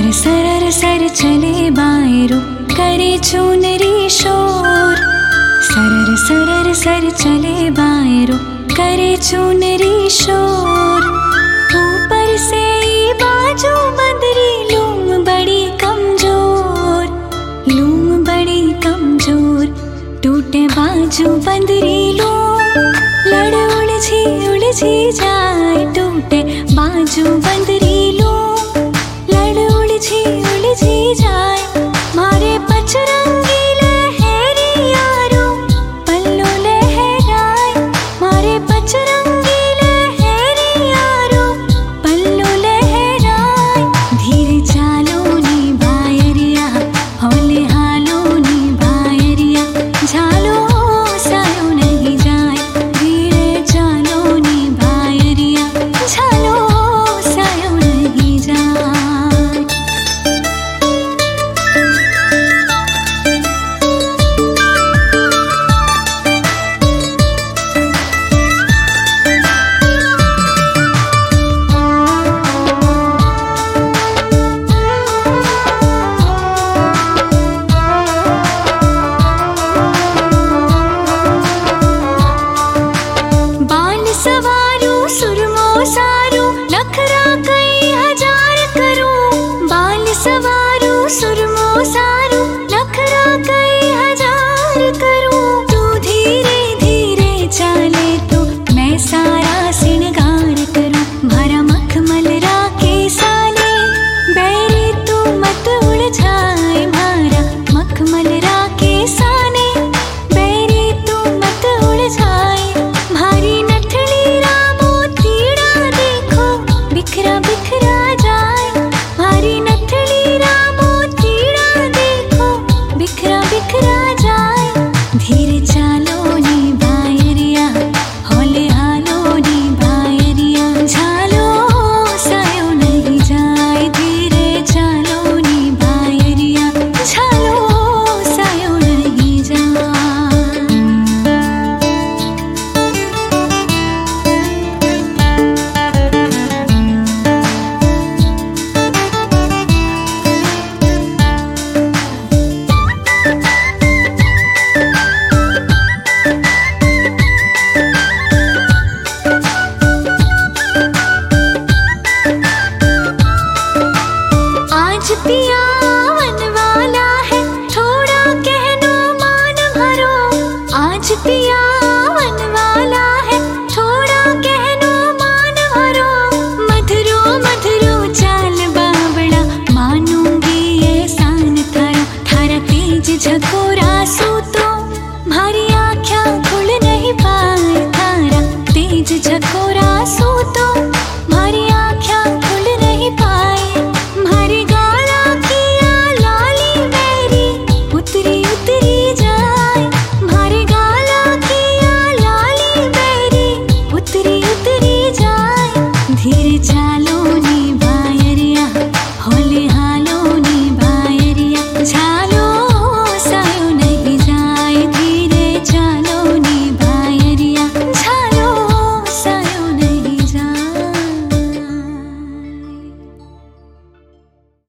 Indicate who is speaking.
Speaker 1: सरर सर चले बाएं रुख करे चुनरी शोर। सरर सरर सर चले बाएं रुख करे चुनरी शोर। ऊपर से ये बाजू बंदरी लूम बड़ी कमजोर, लूम बड़ी कमजोर। टूटे बाजू बंदरी लूम लड़ उलझी जाए। टूटे बाजू बंदरी लूम लड़ उलझी